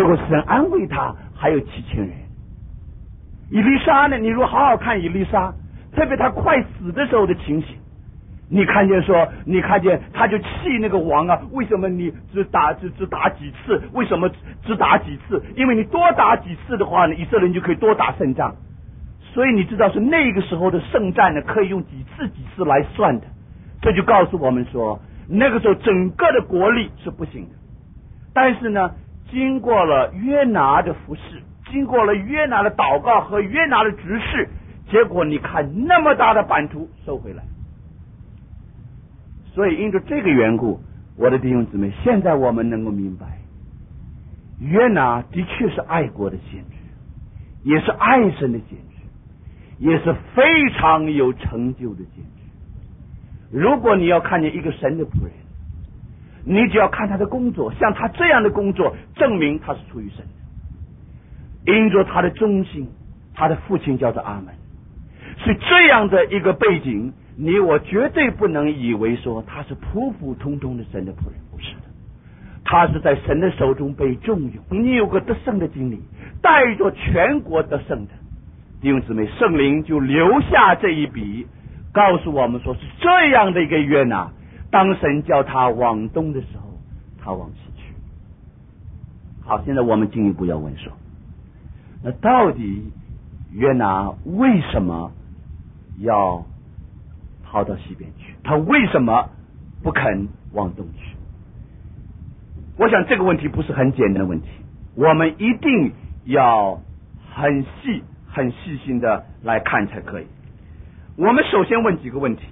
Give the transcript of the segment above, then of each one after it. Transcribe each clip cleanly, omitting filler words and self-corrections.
结果神安慰他还有7000人。以利沙呢，你如果好好看以利沙，特别他快死的时候的情形，你看见他就气那个王啊，为什么你只打几次？为什么只打几次？因为你多打几次的话呢，以色列人就可以多打胜仗。所以你知道是那个时候的胜战呢，可以用几次来算的。这就告诉我们说，那个时候整个的国力是不行的。但是呢，经过了约拿的服侍，经过了约拿的祷告和约拿的执事，结果你看那么大的版图收回来。所以因着这个缘故，我的弟兄姊妹，现在我们能够明白，约拿的确是爱国的先知，也是爱神的先知，也是非常有成就的先知。如果你要看见一个神的仆人，你只要看他的工作，像他这样的工作，证明他是出于神的。因着他的忠心，他的父亲叫做阿门。是这样的一个背景，你我绝对不能以为说他是普普通通的神的仆人，不是的，他是在神的手中被重用。你有个得胜的经历，带着全国得胜的弟兄姊妹，圣灵就留下这一笔，告诉我们说是这样的一个约拿，当神叫他往东的时候，他往西去。好，现在我们进一步要问说，那到底约拿为什么要跑到西边去？他为什么不肯往东去？我想这个问题不是很简单的问题，我们一定要很细心的来看才可以。我们首先问几个问题：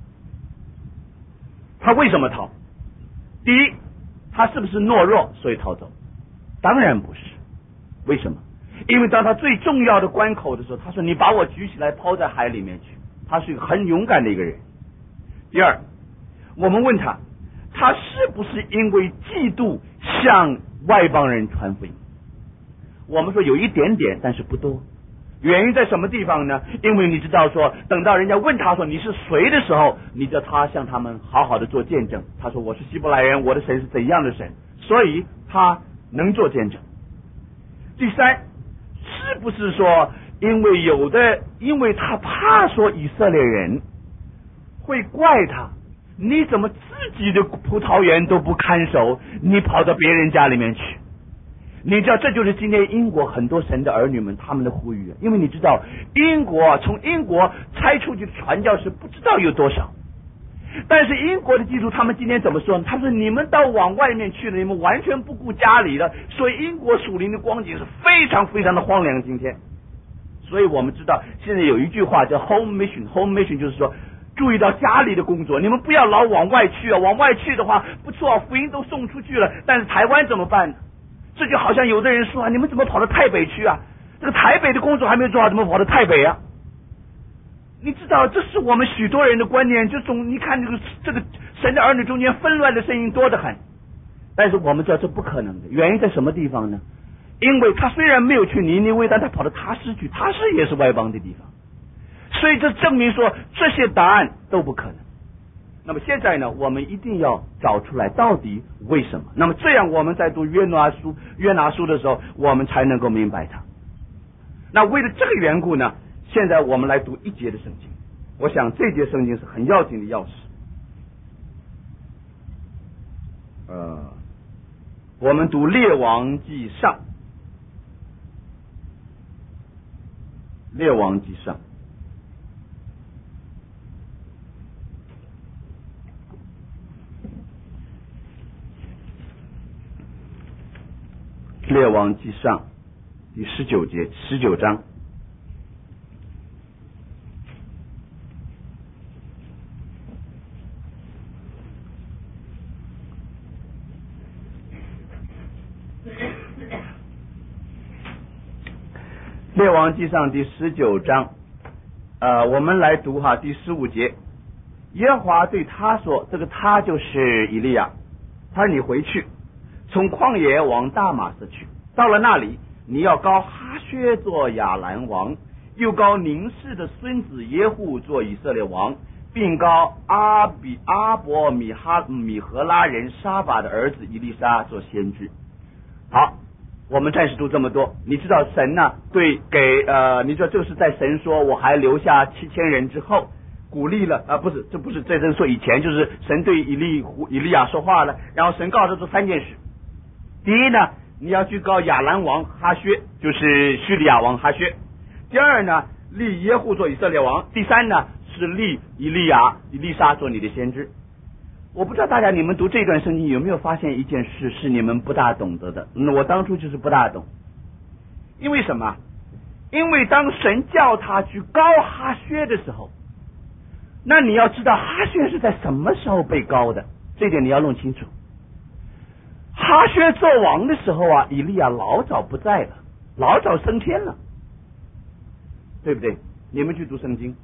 他为什么逃？第一，他是不是懦弱所以逃走？当然不是。为什么？因为当他最重要的关口的时候，他说你把我举起来抛在海里面去，他是一个很勇敢的一个人。第二，我们问他是不是因为嫉妒向外邦人传福音？我们说有一点点，但是不多。原因在什么地方呢？因为你知道说，等到人家问他说你是谁的时候，你叫他向他们好好的做见证。他说我是希伯来人，我的神是怎样的神，所以他能做见证。第三，是不是说因为他怕说以色列人会怪他，你怎么自己的葡萄园都不看守，你跑到别人家里面去？你知道这就是今天英国很多神的儿女们他们的呼吁，因为你知道从英国拆出去的传教士不知道有多少，但是英国的基督他们今天怎么说呢？他说你们到往外面去了，你们完全不顾家里了，所以英国属灵的光景是非常非常的荒凉。今天所以我们知道现在有一句话叫 home mission 就是说注意到家里的工作，你们不要老往外去啊！往外去的话不错，福音都送出去了，但是台湾怎么办呢？这就好像有的人说啊，你们怎么跑到台北去啊？这个台北的工作还没有做好，怎么跑到台北啊？你知道这是我们许多人的观念，就你看这个神的儿女中间纷乱的声音多得很，但是我们知道这不可能的。原因在什么地方呢？因为他虽然没有去尼尼微，但他跑到他施去，他施也是外邦的地方，所以这证明说这些答案都不可能。那么现在呢，我们一定要找出来到底为什么。那么这样我们在读约拿书的时候，我们才能够明白它。那为了这个缘故呢，现在我们来读一节的圣经。我想这节圣经是很要紧的钥匙。我们读列王记上，列王记上。列王记上第19章。列王记上第19章，我们来读第15节。耶和华对他说，这个他就是以利亚，他说你回去，从旷野往大马色去，到了那里，你要膏哈薛做亚兰王，又膏宁氏的孙子耶户做以色列王，并膏阿伯米和拉人沙法的儿子以利沙做先知。好， 我们暂时读这么多。你知道神呢你说这是在神说我还留下7000人之后鼓励了这不是这是说以前，就是神对以利亚说话了，然后神告诉他做3件事。第一呢，你要去告亚兰王哈薛，就是叙利亚王哈薛。第二呢，立耶户做以色列王。第三呢，是立以利沙做你的先知。我不知道大家你们读这段圣经有没有发现一件事是你们不大懂得的。我当初就是不大懂。因为什么？因为当神叫他去膏哈薛的时候，那你要知道哈薛是在什么时候被膏的，这点你要弄清楚。哈薛做王的时候啊，以利亚老早不在了，老早升天了，对不对？你们去读圣经，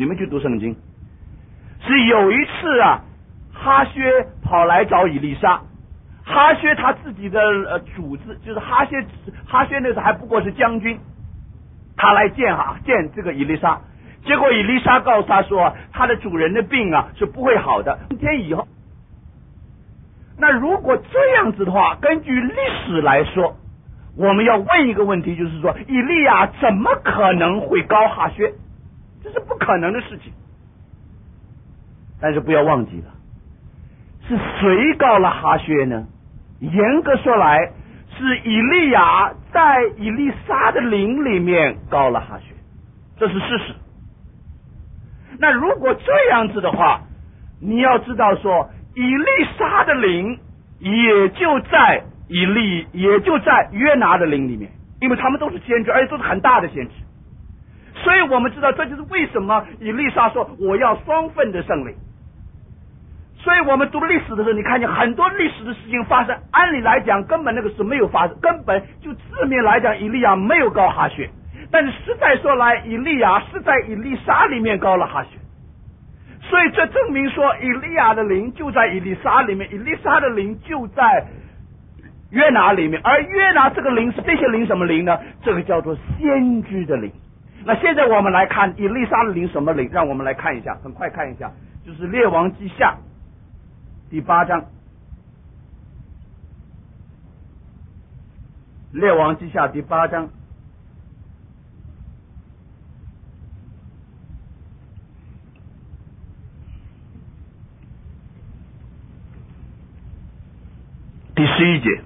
是有一次啊，哈薛跑来找以利沙，哈薛他自己的主子，就是哈薛那时候还不过是将军，他来见这个以利沙，结果以利沙告诉他说，他的主人的病啊是不会好的，3天以后。那如果这样子的话，根据历史来说，我们要问一个问题，就是说以利亚怎么可能会膏哈薛？这是不可能的事情。但是不要忘记了，是谁膏了哈薛呢？严格说来，是以利亚在以利沙的灵里面膏了哈薛，这是事实。那如果这样子的话，你要知道说，以利沙的灵也就在约拿的灵里面，因为他们都是先知，而且都是很大的先知。所以我们知道，这就是为什么以利沙说我要双份的圣灵。所以我们读历史的时候，你看见很多历史的事情发生，按理来讲根本那个是没有发生，根本就字面来讲以利亚没有膏哈薛，但是实在说来，以利亚是在以利沙里面膏了哈薛。所以这证明说，以利亚的灵就在以利沙里面，以利沙的灵就在约拿里面，而约拿这个灵是这些灵什么灵呢？这个叫做先知的灵。那现在我们来看以利沙的灵什么灵，让我们来看一下，很快看一下，就是列王记下第8章，列王记下第8章第11节，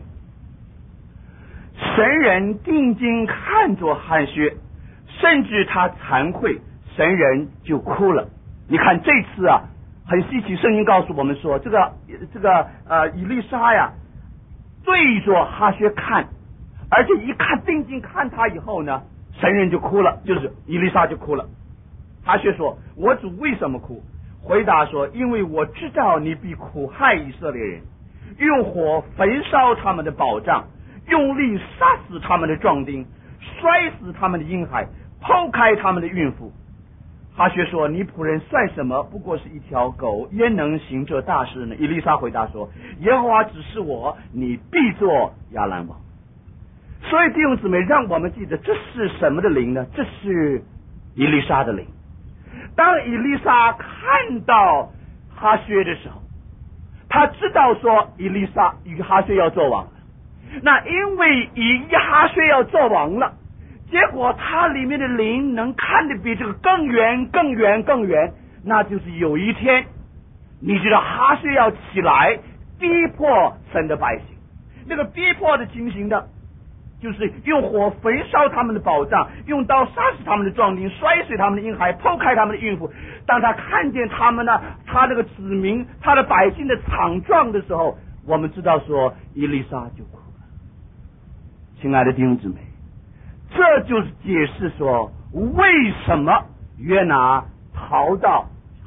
神人定睛看着哈薛，甚至他惭愧，神人就哭了。你看这次啊，很稀奇，圣经告诉我们说，这个以利沙呀对着哈薛看，而且一看定睛看他以后呢，神人就哭了，就是以利沙就哭了。哈薛说，我主为什么哭？回答说，因为我知道你必苦害以色列人，用火焚烧他们的保障，用力杀死他们的壮丁，摔死他们的婴孩，剖开他们的孕妇。哈薛说，你仆人算什么？不过是一条狗，焉能行这大事呢？以利沙回答说，耶和华指示我，你必做亚兰王。所以弟兄姊妹，让我们记得这是什么的灵呢？这是以利沙的灵。当以利沙看到哈薛的时候，他知道说以利沙与哈薛要做王了。那因为哈薛要做王了，结果他里面的灵能看得比这个更远更远更远，那就是有一天你知道哈薛要起来逼迫神的百姓，那个逼迫的情形的就是用火焚烧他们的宝藏，用刀杀死他们的壮丁，摔碎他们的婴孩，剖开他们的孕妇。当他看见他们呢，他这个子民，他的百姓的惨状的时候，我们知道说以利沙就哭了。亲爱的弟兄姊妹，这就是解释说为什么约拿逃到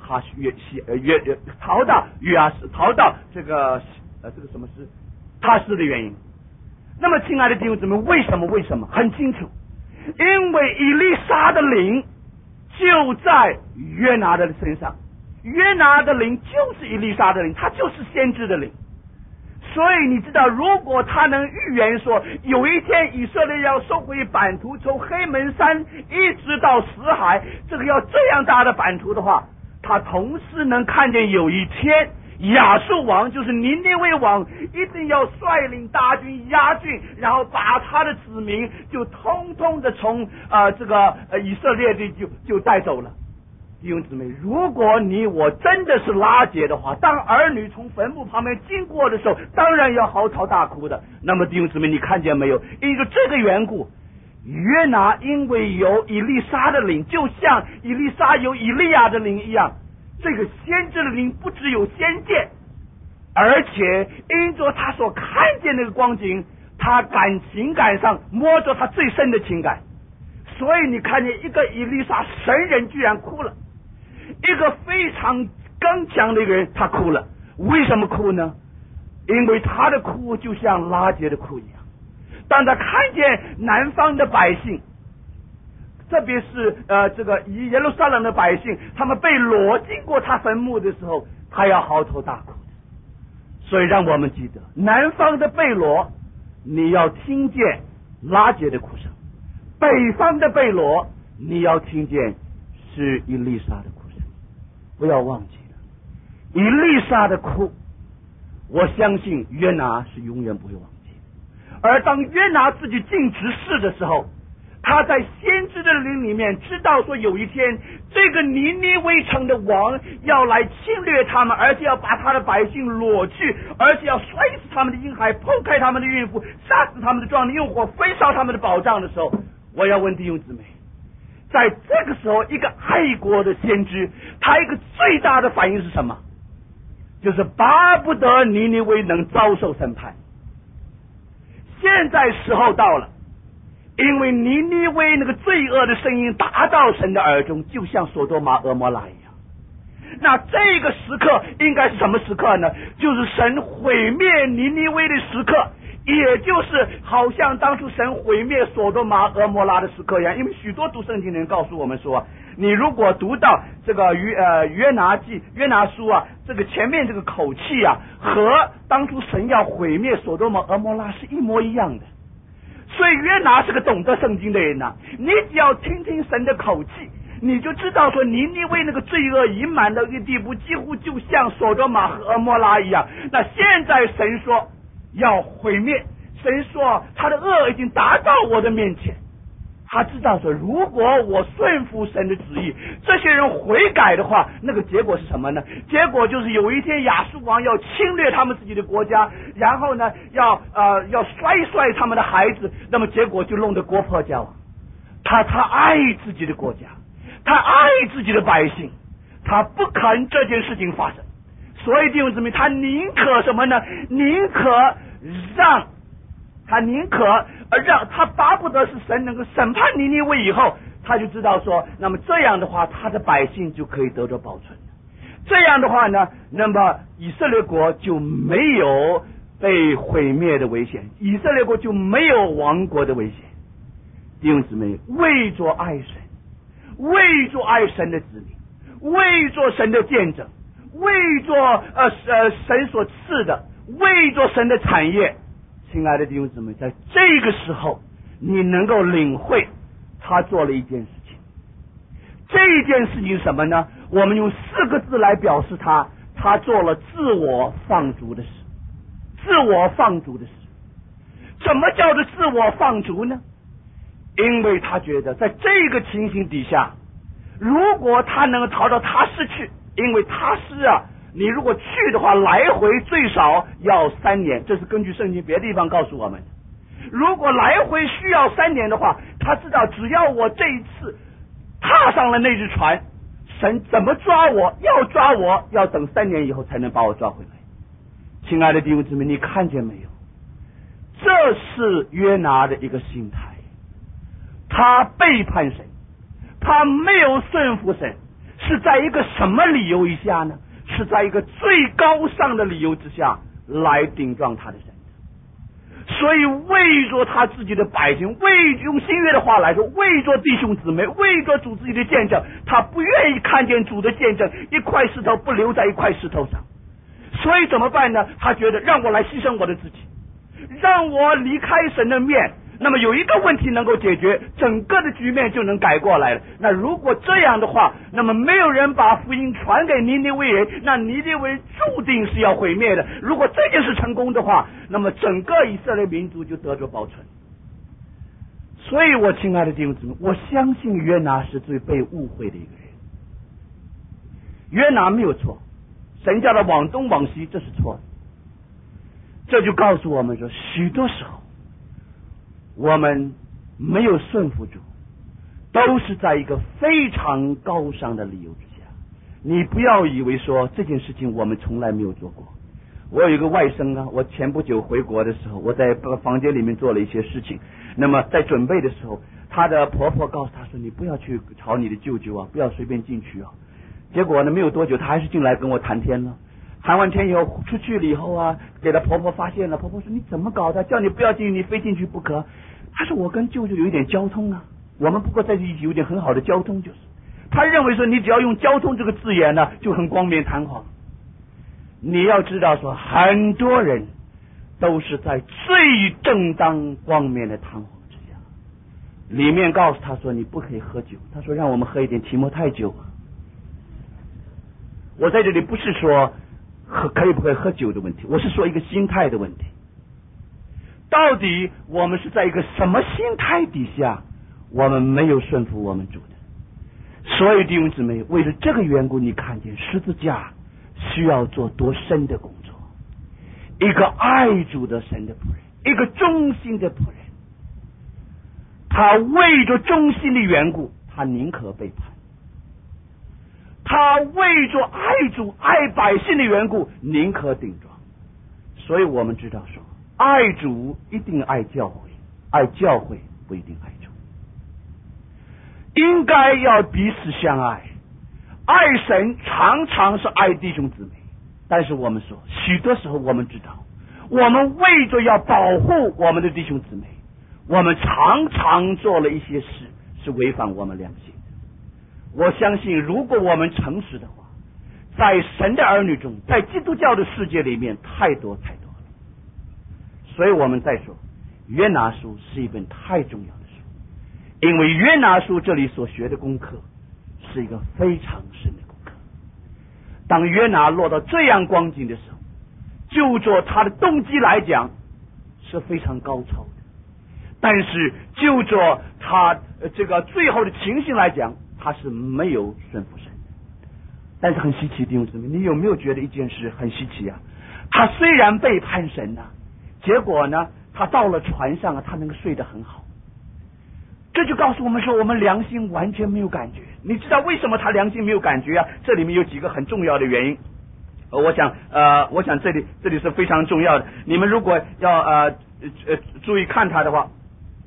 这个什么是他施的原因。那么亲爱的弟兄姊妹，为什么很清楚，因为以利沙的灵就在约拿的身上，约拿的灵就是以利沙的灵，他就是先知的灵。所以你知道，如果他能预言说有一天以色列要收回版图，从黑门山一直到死海，这个要这样大的版图的话，他同时能看见有一天亚述王就是尼尼微王，一定要率领大军压境，然后把他的子民就通通的从以色列地就带走了。弟兄姊妹，如果你我真的是拉结的话，当儿女从坟墓旁边经过的时候，当然要嚎啕大哭的。那么弟兄姊妹，你看见没有？因为这个缘故，约拿因为有以利沙的灵，就像以利沙有以利亚的灵一样，这个先知的灵不只有先见，而且因着他所看见那个光景，他情感上摸着他最深的情感，所以你看见一个以利沙神人居然哭了，一个非常刚强的一个人他哭了。为什么哭呢？因为他的哭就像拉结的哭一样。当他看见南方的百姓，特别是耶路撒冷的百姓，他们被掳经过他坟墓的时候，他要嚎啕大哭的。所以让我们记得，南方的被掳你要听见拉结的哭声，北方的被掳你要听见是以利沙的哭声。不要忘记了以利沙的哭，我相信约拿是永远不会忘记。而当约拿自己进执事的时候，他在先知的灵里面知道说，有一天这个尼尼微城的王要来侵略他们，而且要把他的百姓掳去，而且要摔死他们的婴孩，剖开他们的孕妇，杀死他们的壮年，用火焚烧他们的宝藏的时候，我要问弟兄姊妹，在这个时候一个爱国的先知，他一个最大的反应是什么？就是巴不得尼尼微能遭受审判。现在时候到了，因为尼尼微那个罪恶的声音达到神的耳中，就像所多玛、蛾摩拉一样。那这个时刻应该是什么时刻呢？就是神毁灭尼尼微的时刻，也就是好像当初神毁灭所多玛、蛾摩拉的时刻一样。因为许多读圣经的人告诉我们说，你如果读到这个约拿书啊，这个前面这个口气啊，和当初神要毁灭所多玛、蛾摩拉是一模一样的。所以约拿是个懂得圣经的人啊，你只要听听神的口气，你就知道说尼尼微那个罪恶已满到一个地步，几乎就像所多玛和蛾摩拉一样。那现在神说要毁灭，神说他的恶已经达到我的面前，他知道说如果我顺服神的旨意，这些人悔改的话，那个结果是什么呢？结果就是有一天亚述王要侵略他们自己的国家，然后呢要摔他们的孩子，那么结果就弄得国破家亡。他爱自己的国家，他爱自己的百姓，他不肯这件事情发生。所以弟兄姊妹，他宁可什么呢？宁可让他巴不得是神能够审判尼尼微以后，他就知道说，那么这样的话他的百姓就可以得到保存了。这样的话呢，那么以色列国就没有被毁灭的危险，以色列国就没有亡国的危险。弟兄姊妹，为着爱神，为着爱神的子民，为着神的见证，为着神所赐的，为着神的产业，亲爱的弟兄姊妹，在这个时候你能够领会他做了一件事情。这件事情是什么呢？我们用4个字来表示他做了自我放逐的事。自我放逐的事，什么叫做自我放逐呢？因为他觉得在这个情形底下，如果他能逃到他市去，因为他市啊，你如果去的话，来回最少要3年，这是根据圣经别的地方告诉我们的。如果来回需要3年的话，他知道只要我这一次踏上了那只船，神怎么抓我，要等3年以后才能把我抓回来。亲爱的弟兄姊妹，你看见没有？这是约拿的一个心态，他背叛神，他没有顺服神，是在一个什么理由以下呢？是在一个最高尚的理由之下来顶撞他的神。所以为着他自己的百姓，用新约的话来说，为着弟兄姊妹，为着主自己的见证，他不愿意看见主的见证一块石头不留在一块石头上。所以怎么办呢？他觉得让我来牺牲我的自己，让我离开神的面， 那么有一个问题能够解决，整个的局面就能改过来了。那如果这样的话，那么没有人把福音传给尼尼微人，那尼尼微人注定是要毁灭的。如果这件事成功的话，那么整个以色列民族就得着保存。所以我亲爱的弟兄姊妹，我相信约拿是最被误会的一个人。约拿没有错，神叫他往东往西，这是错的。这就告诉我们说，许多时候我们没有顺服主，都是在一个非常高尚的理由之下。你不要以为说这件事情我们从来没有做过。我有一个外甥啊，我前不久回国的时候，我在房间里面做了一些事情，那么在准备的时候，她的婆婆告诉她说，你不要去吵你的舅舅啊，不要随便进去啊。结果呢，没有多久她还是进来跟我谈天了。谈完天以后出去了以后啊，给她婆婆发现了，婆婆说，你怎么搞的，叫你不要进去，你非进去不可。她说，我跟舅舅有一点交通啊，我们不过在一起有点很好的交通，就是她认为说，你只要用交通这个字眼呢，就很光冕堂皇。你要知道说，很多人都是在最正当光冕的堂皇之下，里面告诉他说你不可以喝酒，他说让我们喝一点提摩太酒。我在这里不是说可以不可以喝酒的问题，我是说一个心态的问题。到底我们是在一个什么心态底下，我们没有顺服我们主的？所以弟兄姊妹，为了这个缘故，你看见十字架需要做多深的工作。一个爱主的神的仆人，一个忠心的仆人，他为着忠心的缘故，他宁可背叛；他为着爱主爱百姓的缘故，宁可顶撞。所以我们知道说，爱主一定爱教会，爱教会不一定爱主。应该要彼此相爱，爱神常常是爱弟兄姊妹。但是我们说，许多时候我们知道，我们为着要保护我们的弟兄姊妹，我们常常做了一些事是违反我们良心的。我相信如果我们诚实的话，在神的儿女中，在基督教的世界里面，太多太多了。所以我们再说，约拿书是一本太重要的书，因为约拿书这里所学的功课是一个非常深的功课。当约拿落到这样光景的时候，就着他的动机来讲是非常高超的，但是就着他这个最后的情形来讲，他是没有顺服神的。但是很稀奇，弟兄姊妹，你有没有觉得一件事很稀奇啊？他虽然背叛神啊，结果呢，他到了船上啊，他能够睡得很好。这就告诉我们说，我们良心完全没有感觉。你知道为什么他良心没有感觉啊？这里面有几个很重要的原因。我想这里是非常重要的。你们如果要注意看他的话，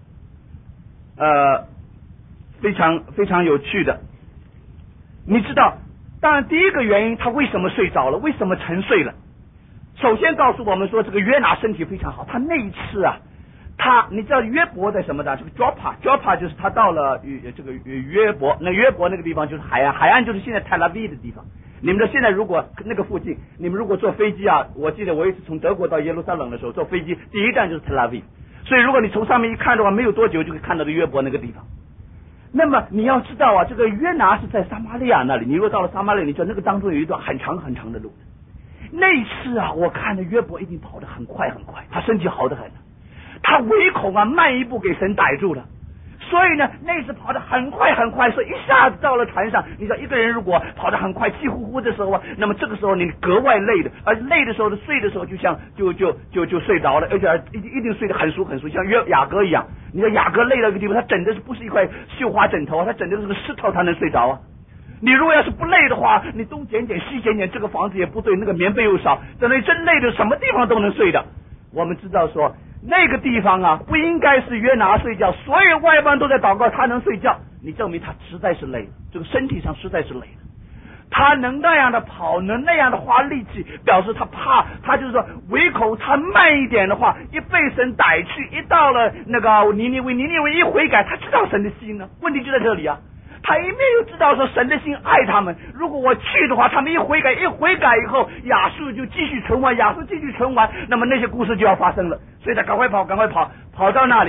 非常非常有趣的。你知道，当然第一个原因，他为什么睡着了？为什么沉睡了？首先告诉我们说，这个约拿身体非常好。他那一次啊，你知道约伯在什么的？这个 Joppa 就是他到了这个约伯，那约伯那个地方就是海岸，海岸就是现在 Tel Aviv 的地方。你们知道现在如果那个附近，你们如果坐飞机啊，我记得我一次从德国到耶路撒冷的时候，坐飞机第一站就是 Tel Aviv， 所以如果你从上面一看的话，没有多久就可以看到的约伯那个地方。那么你要知道啊，这个约拿是在撒玛利亚那里，你如果到了撒玛利亚，你知道那个当中有一段很长很长的路。那一次啊，我看着约伯一定跑得很快很快，他身体好得很，他唯恐啊慢一步给神逮住了，所以呢那次跑得很快很快，所以一下子到了船上。你知道一个人如果跑得很快气呼呼的时候啊，那么这个时候你格外累的，而累的时候睡的时候就像就睡着了，而且一定睡得很熟很熟，像雅各一样。你说雅各累到一个地方，他枕的是不是一块绣花枕头啊，他枕的是个石头，他能睡着啊。你如果要是不累的话，你东捡捡西捡捡，这个房子也不对，那个棉被又少，等于真累的什么地方都能睡的。我们知道说那个地方啊不应该是约拿睡觉，所有外邦都在祷告，他能睡觉，你证明他实在是累了，这个身体上实在是累了。他能那样的跑，能那样的花力气，表示他怕，他就是说唯恐他慢一点的话，一被神逮去，一到了那个尼尼微一悔改，他知道神的心呢，问题就在这里啊。他也没有知道说神的心爱他们，如果我去的话，他们一悔改以后，亚述就继续存亡，那么那些故事就要发生了。所以他赶快跑到那里。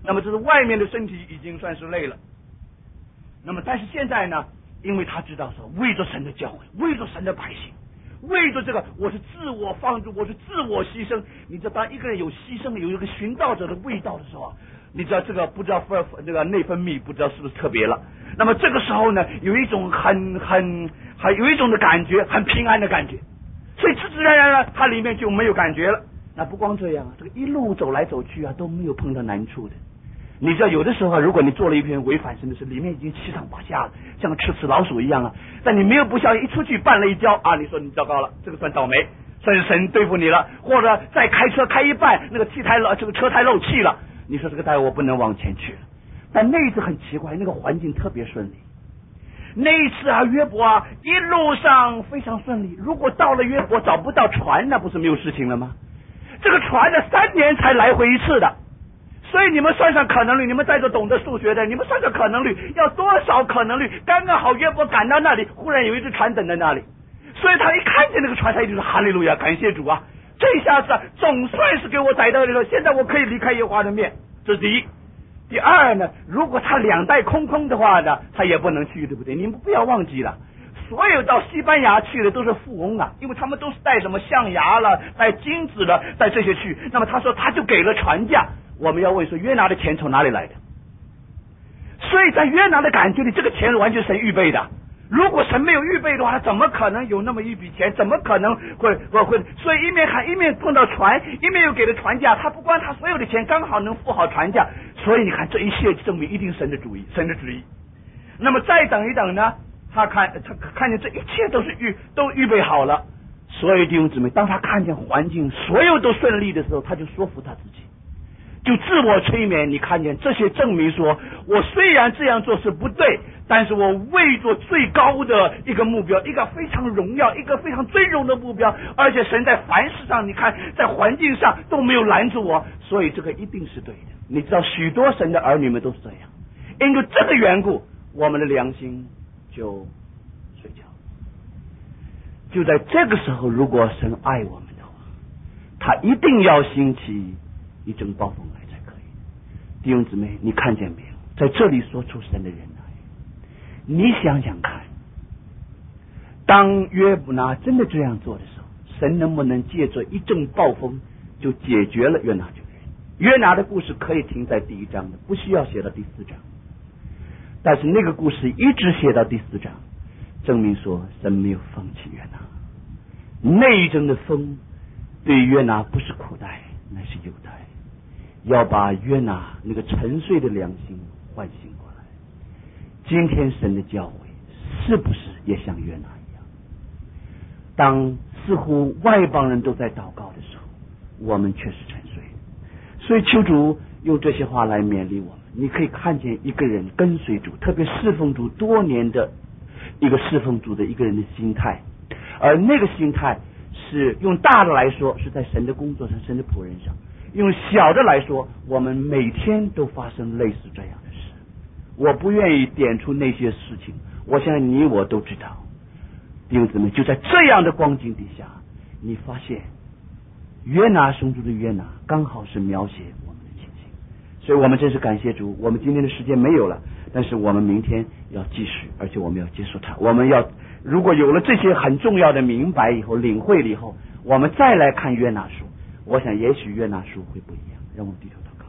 那么这是外面的身体已经算是累了。那么但是现在呢，因为他知道说为着神的教会，为着神的百姓，为着这个我是自我放逐，我是自我牺牲。你知道当一个人有牺牲有一个寻道者的味道的时候，你知道这个不知道这个内分泌不知道是不是特别了。那么这个时候呢，有一种还有一种的感觉，很平安的感觉，所以自自然然他里面就没有感觉了。那不光这样，这个一路走来走去都没有碰到难处的。你知道有的时候如果你做了一篇违反神的事，里面已经七上八下了，像吃死老鼠一样但你没有不小心一出去绊了一跤你说你糟糕了，这个算倒霉，算是神对付你了。或者再开车开一半，那个这个车胎漏气了，你说这个待会我不能往前去了。但那一次很奇怪，那个环境特别顺利。那一次约伯一路上非常顺利。如果到了约伯找不到船，那不是没有事情了吗？这个船呢3年才来回一次的。所以你们算算可能率，你们在座懂得数学的，你们算算可能率，要多少可能率？刚刚好约伯赶到那里，忽然有一只船等在那里，所以他一看见那个船，他一直说哈利路亚，感谢主啊！这一下子总算是给我逮到了，现在我可以离开耶和华的面。这是第一。第二呢，如果他2袋空空的话呢，他也不能去，对不对？你们不要忘记了，所有到西班牙去的都是富翁因为他们都是带什么象牙了，带金子了，带这些去。那么他说他就给了船价。我们要问说约拿的钱从哪里来的？所以在约拿的感觉里，这个钱完全神预备的。如果神没有预备的话，他怎么可能有那么一笔钱？怎么可能会？所以一面喊一面碰到船，一面又给了船价。他不光他所有的钱刚好能付好船价，所以你看这一切证明一定神的主意，神的旨意。那么再等一等呢，他看见这一切都预备好了。所以弟兄姊妹，当他看见环境所有都顺利的时候，他就说服他自己。就自我催眠，你看见这些证明说，我虽然这样做是不对，但是我为着最高的一个目标，一个非常荣耀，一个非常尊荣的目标，而且神在凡事上，你看在环境上都没有拦住我，所以这个一定是对的。你知道许多神的儿女们都是这样，因为这个缘故，我们的良心就睡觉。就在这个时候，如果神爱我们的话，他一定要兴起一阵暴风来才可以。弟兄姊妹，你看见没有？在这里说出神的忍耐。你想想看，当约伯拿真的这样做的时候，神能不能借着一阵暴风就解决了约拿这个人？约拿的故事可以停在第1章的，不需要写到第4章。但是那个故事一直写到第4章，证明说神没有放弃约拿。那一阵的风对约拿不是苦待，那是有待，要把约拿那个沉睡的良心唤醒过来。今天神的教会是不是也像约拿一样？当似乎外邦人都在祷告的时候，我们却是沉睡。所以求主用这些话来勉励我们。你可以看见一个人跟随主，特别侍奉主多年的一个侍奉主的一个人的心态，而那个心态是用大的来说是在神的工作上，神的仆人上；用小的来说，我们每天都发生类似这样的事。我不愿意点出那些事情，我相信你我都知道。弟兄姊妹，就在这样的光景底下，你发现约拿生出的约拿刚好是描写我们的情形。所以我们真是感谢主，我们今天的时间没有了，但是我们明天要继续，而且我们要接受它。我们要如果有了这些很重要的明白以后，领会了以后，我们再来看约拿书，我想也许约拿书会不一样。让我们低头祷告。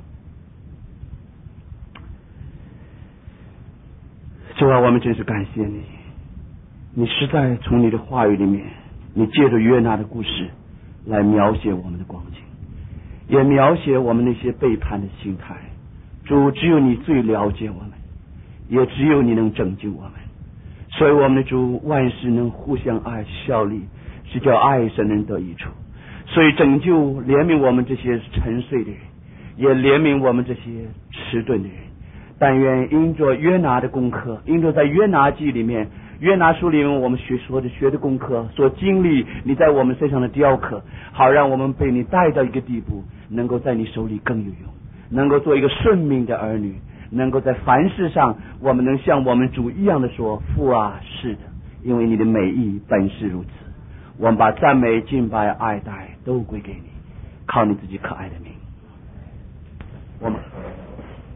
主啊，我们真是感谢你，你实在从你的话语里面，你借着约拿的故事来描写我们的光景，也描写我们那些背叛的心态。主，只有你最了解我们，也只有你能拯救我们。所以我们的主，万事能互相爱效力，是叫爱神人得益处。所以拯救怜悯我们这些沉睡的人，也怜悯我们这些迟钝的人。但愿因着约拿的功课，因着在约拿记里面，约拿书里面我们学的功课，所经历你在我们身上的雕刻，好让我们被你带到一个地步，能够在你手里更有用，能够做一个顺命的儿女，能够在凡事上我们能像我们主一样的说，父啊，是的，因为你的美意本是如此。我们把赞美敬拜爱戴都归给你，靠你自己可爱的名。我们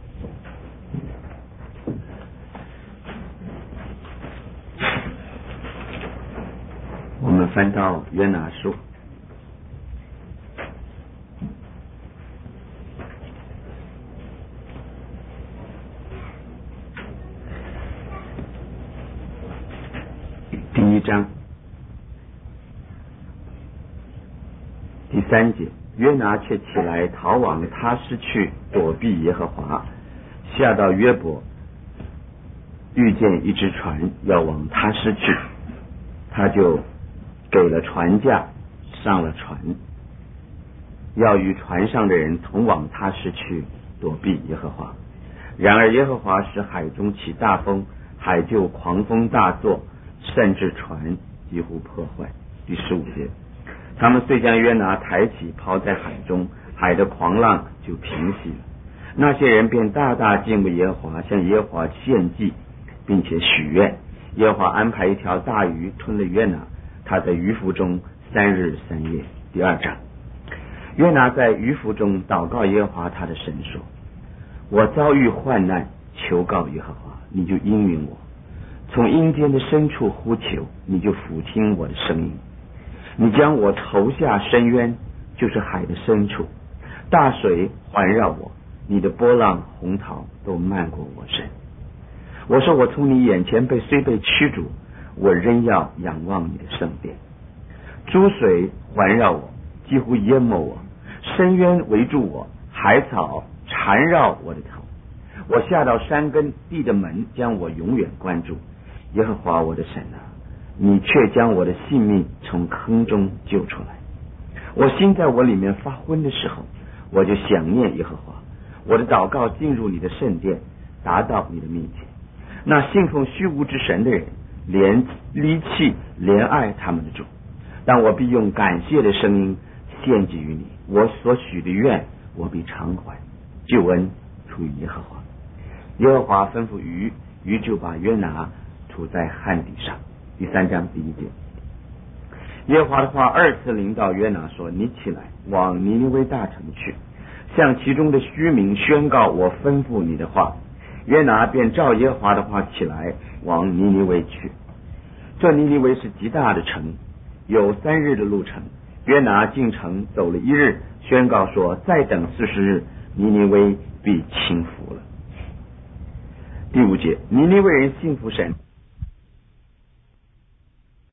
翻到约拿书第1章第3节，约拿却起来逃往他施去，躲避耶和华，下到约伯，遇见一只船要往他施去，他就给了船价，上了船，要与船上的人同往他施去，躲避耶和华。然而耶和华使海中起大风，海就狂风大作，甚至船几乎破坏。第15节，他们遂将约拿抬起，抛在海中，海的狂浪就平息了。那些人便大大敬畏耶和华，向耶和华献祭，并且许愿。耶和华安排一条大鱼吞了约拿，他在鱼腹中3日3夜。第2章，约拿在鱼腹中祷告耶和华他的神说：我遭遇患难，求告耶和华，你就应允我；从阴间的深处呼求，你就俯听我的声音。你将我投下深渊，就是海的深处，大水环绕我，你的波浪洪涛都漫过我身。我说我从你眼前虽被驱逐，我仍要仰望你的圣殿。诸水环绕我，几乎淹没我，深渊围住我，海草缠绕我的头。我下到山根，地的门将我永远关住。耶和华我的神啊，你却将我的性命从坑中救出来。我心在我里面发昏的时候，我就想念耶和华。我的祷告进入你的圣殿，达到你的面前。那信奉虚无之神的人，离弃怜爱他们的主，但我必用感谢的声音献祭于你。我所许的愿，我必偿还。救恩出于耶和华。耶和华吩咐鱼，鱼就把约拿吐在旱地上。第3章第1节，耶和华的话2次临到约拿说：你起来，往尼尼微大城去，向其中的居民宣告我吩咐你的话。约拿便照耶和华的话起来，往尼尼微去。这尼尼微是极大的城，有3日的路程。约拿进城走了1日，宣告说：再等40日，尼尼微必倾覆了。第5节，尼尼微人信服神，